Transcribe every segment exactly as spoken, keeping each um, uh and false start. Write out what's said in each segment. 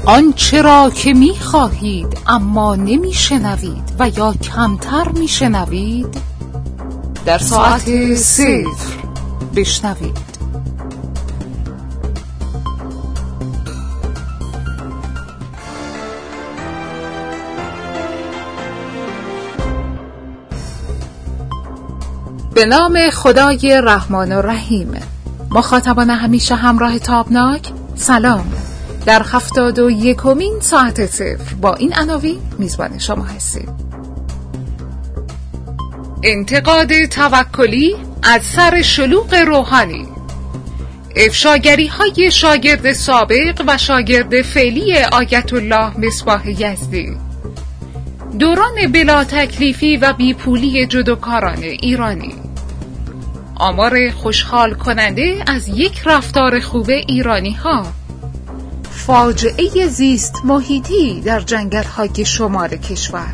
آنچه را که می خواهید اما نمی شنوید و یا کمتر می شنوید در ساعت صفر بشنوید. به نام خدای رحمان و رحیم. مخاطبان همیشه همراه تابناک، سلام. در هفتاد و یکمین ساعت صفر با این عناوین میزبان شما هستیم. انتقاد توکلی از سر شلوغ روحانی. افشاگری های شاگرد سابق و شاگرد فعلی آیت الله مصباح یزدی. دوران بلا تکلیفی و بیپولی جودوکاران ایرانی. آمار خوشحال کننده از یک رفتار خوب ایرانی ها. فاجعه زیست محیطی در جنگل های شمال کشور.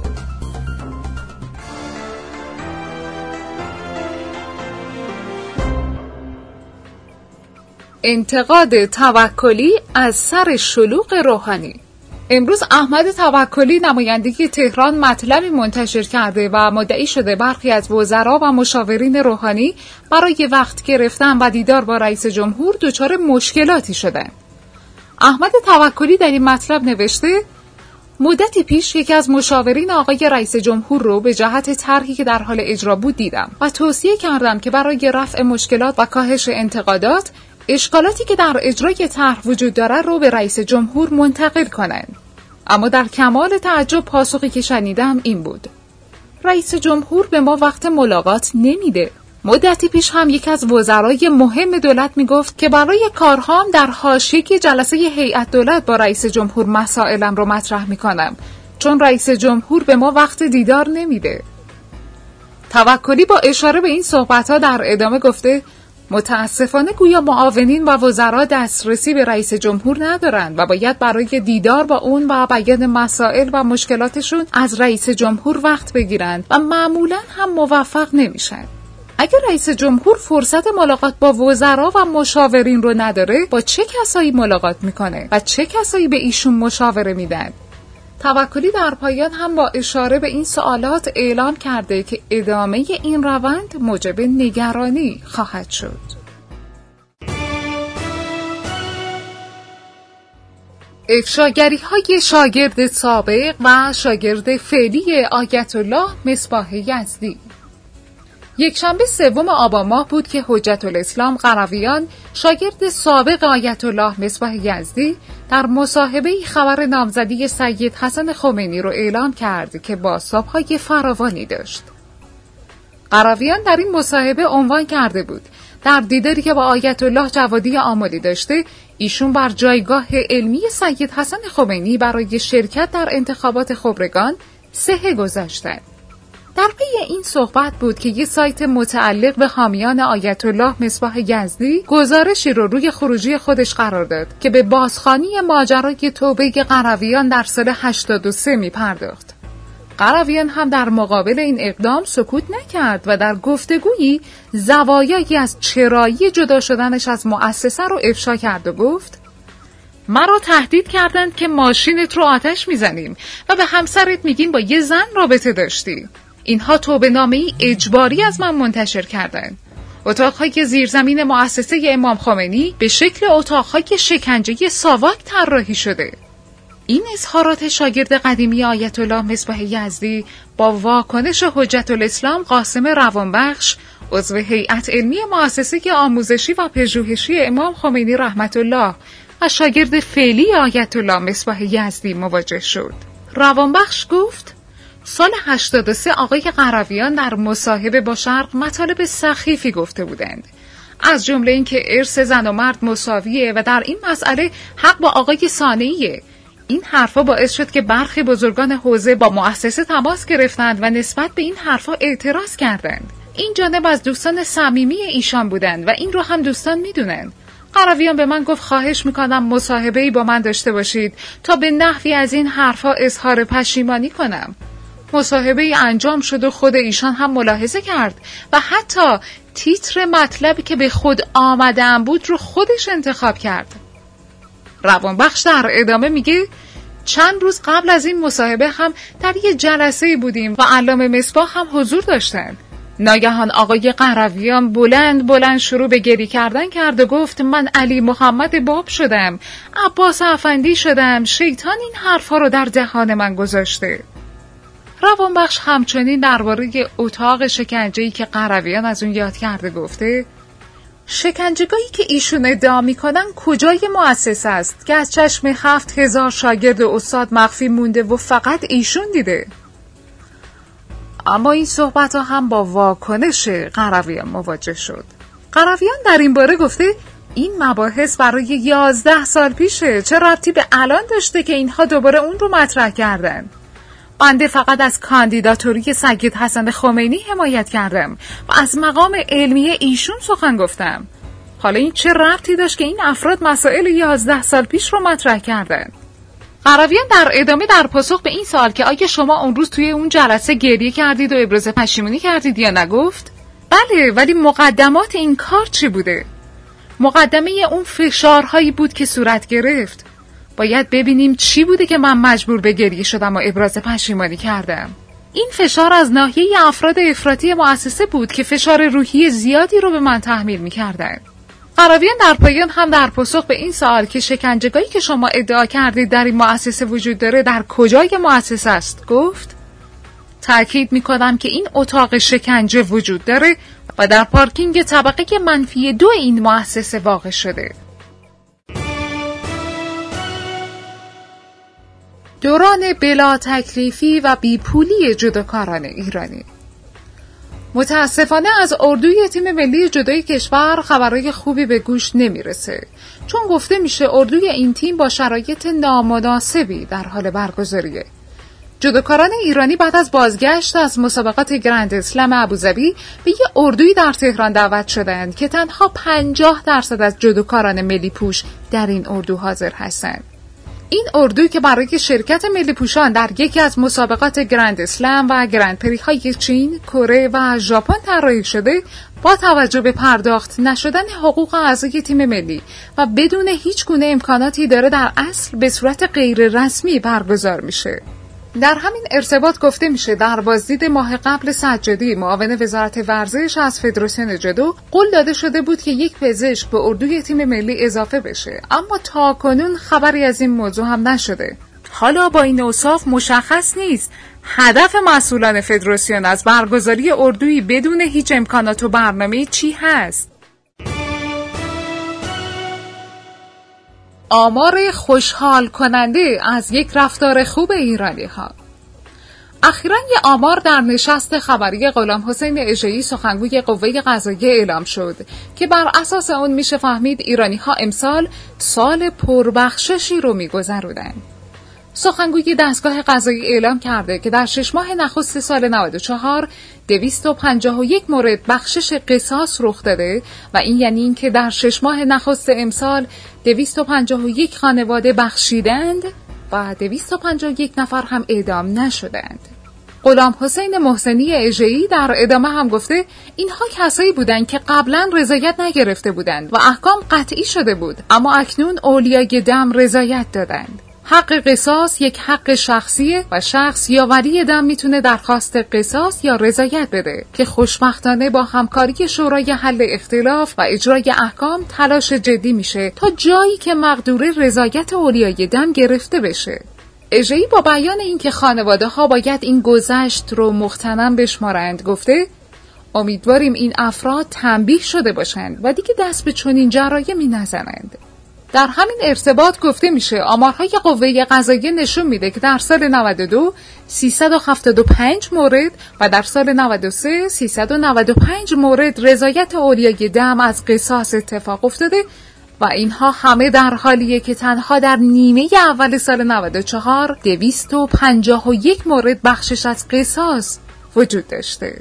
انتقاد توکلی از سر شلوغ روحانی. امروز احمد توکلی نماینده تهران مطلبی منتشر کرده و مدعی شده برخی از وزرا و مشاورین روحانی برای وقت گرفتن و دیدار با رئیس جمهور دچار مشکلاتی شدند. احمد توکلی در این مطلب نوشته: مدتی پیش یکی از مشاورین آقای رئیس جمهور رو به جهت طرحی که در حال اجرا بود دیدم و توصیه کردم که برای رفع مشکلات و کاهش انتقادات اشکالاتی که در اجرای طرح وجود داره رو به رئیس جمهور منتقل کنند. اما در کمال تعجب پاسخی که شنیدم این بود: رئیس جمهور به ما وقت ملاقات نمیده. مدتی پیش هم یکی از وزرای مهم دولت میگفت که برای کارهام در حاشیه جلسه هیئت دولت با رئیس جمهور مسائلم رو مطرح میکنم، چون رئیس جمهور به ما وقت دیدار نمیده. توکلی با اشاره به این صحبت‌ها در ادامه گفته: متاسفانه گویا معاونین و وزرا دسترسی به رئیس جمهور ندارند و باید برای دیدار با اون و بیان مسائل و مشکلاتشون از رئیس جمهور وقت بگیرند و معمولاً هم موفق نمیشن. اگر رئیس جمهور فرصت ملاقات با وزرا و مشاورین رو نداره، با چه کسایی ملاقات میکنه و چه کسایی به ایشون مشاوره میدن؟ توکلی در پایان هم با اشاره به این سوالات اعلام کرده که ادامه این روند موجب نگرانی خواهد شد. افشاگری های شاگرد سابق و شاگرد فعلی آیت الله مصباح یزدی. یک شنبه سوم آبان ماه بود که حجت الاسلام قرویان، شاگرد سابق آیت الله مصباح یزدی، در مصاحبه‌ای خبر نامزدی سید حسن خمینی رو اعلام کرد که بازتاب‌های فراوانی داشت. قرویان در این مصاحبه عنوان کرده بود: در دیداری که با آیت الله جوادی آملی داشته، ایشون بر جایگاه علمی سید حسن خمینی برای شرکت در انتخابات خبرگان صحه گذاشتند. در پی این صحبت بود که یک سایت متعلق به حامیان آیت الله مصباح یزدی گزارشی رو روی خروجی خودش قرار داد که به بازخوانی ماجرای توبه قرویان در سال هشتاد و سه می پرداخت. قرویان هم در مقابل این اقدام سکوت نکرد و در گفتگویی زوایایی از چرایی جدا شدنش از مؤسسه رو افشا کرد و گفت: مرا تهدید کردند که ماشینت رو آتش میزنیم و به همسرت میگین با یه زن رابطه داشتی. اینها توبه‌نامه‌ای اجباری از من منتشر کردند. اتاق‌های زیرزمین مؤسسه امام خمینی به شکل اتاق‌های شکنجه ساواک طراحی شده. این اظهارات شاگرد قدیمی آیت الله مصباح یزدی با واکنش حجت الاسلام قاسم روانبخش، عضو هیئت علمی مؤسسه آموزشی و پژوهشی امام خمینی رحمت الله و شاگرد فعلی آیت الله مصباح یزدی مواجه شد. روانبخش گفت: سال هشتاد و سه آقای قرویان در مصاحبه با شرق مطالب سخیفی گفته بودند، از جمله اینکه ارث زن و مرد مساویه و در این مسئله حق با آقای صانعیه. این حرفا باعث شد که برخی بزرگان حوزه با مؤسسه تماس گرفتند و نسبت به این حرفا اعتراض کردند. این جانب از دوستان صمیمی ایشان بودند و این رو هم دوستان میدونند. قرویان به من گفت خواهش میکنم مصاحبه‌ای با من داشته باشید تا به نحوی از این حرفا اظهار پشیمانی کنم. مصاحبه‌ای انجام شد و خود ایشان هم ملاحظه کرد و حتی تیتر مطلبی که به خود آمدن بود رو خودش انتخاب کرد. روانبخش در ادامه میگه چند روز قبل از این مصاحبه هم در یه جلسه بودیم و علامه مصباح هم حضور داشتن. ناگهان آقای قرویان بلند بلند شروع به گریه کردن کرد و گفت من علی محمد باب شدم، عباس افندی شدم، شیطان این حرفا رو در دهان من گذاشته. روانبخش همچنین درباره اتاق شکنجه‌ای که قرویان از اون یاد کرده گفته شکنجهگاهی که ایشون ادعا میکنن کجای مؤسسه است که از چشم هفت هزار شاگرد و استاد مخفی مونده و فقط ایشون دیده؟ اما این صحبت ها هم با واکنش قرویان مواجه شد. قرویان در این باره گفته این مباحث برای یازده سال پیشه، چه ربطی به الان داشته که اینها دوباره اون رو مطرح کردن؟ بنده فقط از کاندیداتوری سید حسن خمینی حمایت کردم و از مقام علمی ایشون سخن گفتم. حالا این چه ربطی داشت که این افراد مسائل یازده سال پیش رو مطرح کردن؟ قرویان در ادامه در پاسخ به این سوال که آیا شما اون روز توی اون جلسه گریه کردید و ابراز پشیمونی کردید یا نگفت؟ بله، ولی مقدمات این کار چی بوده؟ مقدمه اون فشارهایی بود که صورت گرفت. باید ببینیم چی بوده که من مجبور به گریه شدم و ابراز پشیمانی کردم. این فشار از ناحیه افراد افراطی مؤسسه بود که فشار روحی زیادی رو به من تحمیل می‌کردند. قرویان در پایان هم در پاسخ به این سوال که شکنجهگاهی که شما ادعا کردید در این مؤسسه وجود داره در کجای مؤسسه است گفت تأکید می‌کنم که این اتاق شکنجه وجود داره و در پارکینگ طبقه منفی دو این مؤسسه واقع شده. دوران بلا تکلیفی و بیپولی جودوکاران ایرانی. متاسفانه از اردوی تیم ملی جودوی کشور خبرهای خوبی به گوش نمیرسه، چون گفته میشه اردوی این تیم با شرایط نامناسبی در حال برگزاریه. جودوکاران ایرانی بعد از بازگشت از مسابقات گرند اسلم ابوظبی به یه اردوی در تهران دعوت شدند که تنها پنجاه درصد از جودوکاران ملی پوش در این اردو حاضر هستند. این اردو که برای شرکت ملی پوشان در یکی از مسابقات گرند اسلم و گرند پری های چین، کره و ژاپن طراحی شده، با توجه به پرداخت نشدن حقوق اعضای تیم ملی و بدون هیچ گونه امکاناتی داره در اصل به صورت غیر رسمی برگزار میشه. در همین ارتباط گفته میشه در بازدید ماه قبل سجادی معاون وزارت ورزش از فدراسیون جودو قول داده شده بود که یک پزشک به اردوی تیم ملی اضافه بشه، اما تاکنون خبری از این موضوع هم نشده. حالا با این اوصاف مشخص نیست هدف مسئولان فدراسیون از برگزاری اردویی بدون هیچ امکانات و برنامه چی هست. آمار خوشحال کننده از یک رفتار خوب ایرانی ها. اخیراً یه آمار در نشست خبری غلام حسین اژه‌ای سخنگوی قوه قضاییه اعلام شد که بر اساس اون میشه فهمید ایرانی ها امسال سال پربخششی رو میگذرونن. سخنگوی دستگاه قضایی اعلام کرده که در شش ماه نخست سال نود و چهار دویست و پنجاه و یک مورد بخشش قصاص رخ داده و این یعنی این که در شش ماه نخست امسال دویست و پنجاه و یک خانواده بخشیدند و دویست و پنجاه و یک نفر هم اعدام نشدند. غلام حسین محسنی اژه‌ای در ادامه هم گفته اینها کسایی بودند که قبلا رضایت نگرفته بودند و احکام قطعی شده بود، اما اکنون اولیای دم رضایت دادند. حق قصاص یک حق شخصیه و شخص یا ولی دم میتونه درخواست قصاص یا رضایت بده که خوشبختانه با همکاری شورای حل اختلاف و اجرای احکام تلاش جدی میشه تا جایی که مقدور رضایت اولیای دم گرفته بشه. اژه‌ای با بیان اینکه خانواده ها باید این گذشت رو مغتنم بشمارند گفته امیدواریم این افراد تنبیه شده باشند و دیگه دست به چنین جرایمی نزنند. در همین ارتباط گفته میشه آمارهای قوه قضاییه نشون میده که در سال نود و دو سیصد و هفتاد و پنج مورد و در سال نود و سه سیصد و نود و پنج مورد رضایت اولیای دم از قصاص اتفاق افتاده و اینها همه در حالیه که تنها در نیمه اول سال نود و چهار دویست و پنجاه و یک مورد بخشش از قصاص وجود داشته.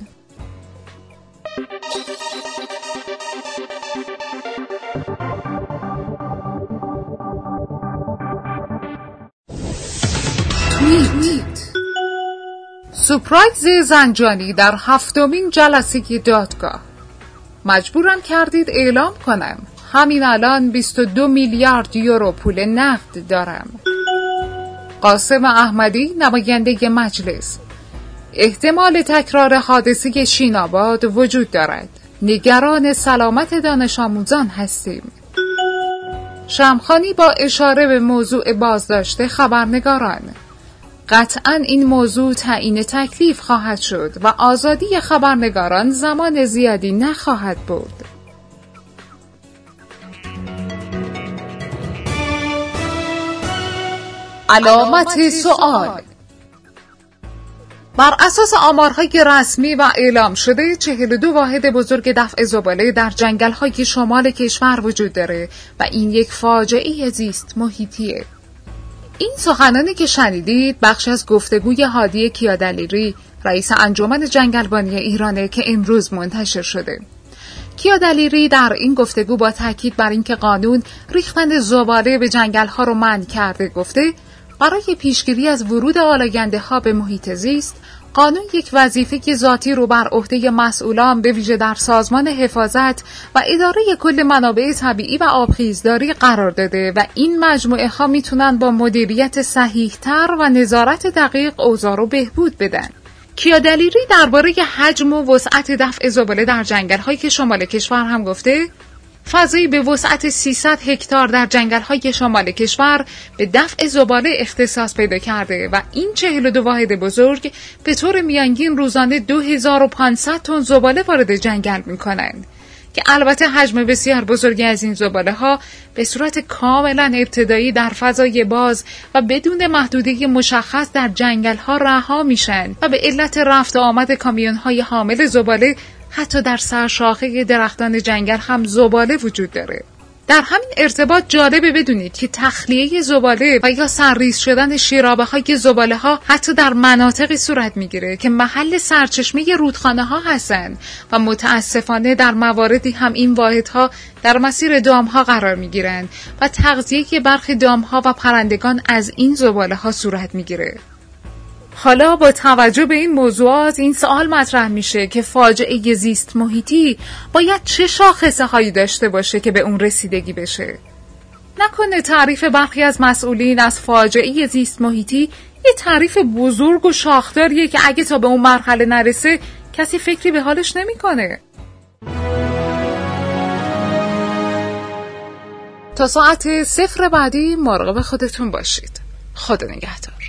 سورپرایز زنجانی در هفتمین جلسه دادگاه. مجبورم کردید اعلام کنم همین الان بیست و دو میلیارد یورو پول نقد دارم. قاسم احمدی، نماینده مجلس: احتمال تکرار حادثه شیناباد وجود دارد. نگران سلامت دانش آموزان هستیم. شمخانی با اشاره به موضوع بازداشت خبرنگاران: قطعاً این موضوع تعیین تکلیف خواهد شد و آزادی خبرنگاران زمان زیادی نخواهد برد. علامت سؤال: بر اساس آمارهای رسمی و اعلام شده چهل و دو واحد بزرگ دفع زباله در جنگل‌های شمال کشور وجود داره و این یک فاجعه زیست محیطیه. این سخنانی که شنیدید بخش از گفتگوی هادی کیادلیری، رئیس انجمن جنگلبانی ایرانه که امروز منتشر شده. کیادلیری در این گفتگو با تاکید بر اینکه قانون ریختن زباله به جنگل‌ها رو منع کرده گفته برای پیشگیری از ورود آلاینده‌ها به محیط زیست، قانون یک وظیفه ذاتی رو بر عهده مسئولان به ویژه در سازمان حفاظت و اداره کل منابع طبیعی و آبخیزداری قرار داده و این مجموعه ها میتونن با مدیریت صحیح‌تر و نظارت دقیق اوضاع رو بهبود بدن. کیادلیری درباره حجم و وسعت دفع زباله در جنگل‌های که شمال کشور هم گفته فضایی به وسعت سیصد هکتار در جنگل‌های شمال کشور به دفع زباله اختصاص پیدا کرده و این چهل و دو واحد بزرگ به طور میانگین روزانه دو هزار و پانصد تن زباله وارد جنگل می‌کنند که البته حجم بسیار بزرگی از این زباله‌ها به صورت کاملا ابتدایی در فضای باز و بدون محدوده مشخص در جنگل‌ها رها میشن و به علت رفت و آمد کامیون‌های حامل زباله حتی در سرشاخه درختان جنگل هم زباله وجود داره. در همین ارتباط جالبه بدونید که تخلیه زباله و یا سرریز شدن شیرابه های زباله ها حتی در مناطقی صورت میگیره که محل سرچشمه رودخانه ها هستن و متاسفانه در مواردی هم این واحدها در مسیر دام ها قرار میگیرن و تغذیه برخی دام ها و پرندگان از این زباله ها صورت میگیره. حالا با توجه به این موضوعات این سوال مطرح میشه که فاجعه زیست محیطی باید چه شاخصه هایی داشته باشه که به اون رسیدگی بشه؟ نکنه تعریف برخی از مسئولین از فاجعه زیست محیطی یه تعریف بزرگ و شاخداریه که اگه تا به اون مرحله نرسه کسی فکری به حالش نمیکنه. تا ساعت صفر بعدی مراقب خودتون باشید. خدا نگهدار.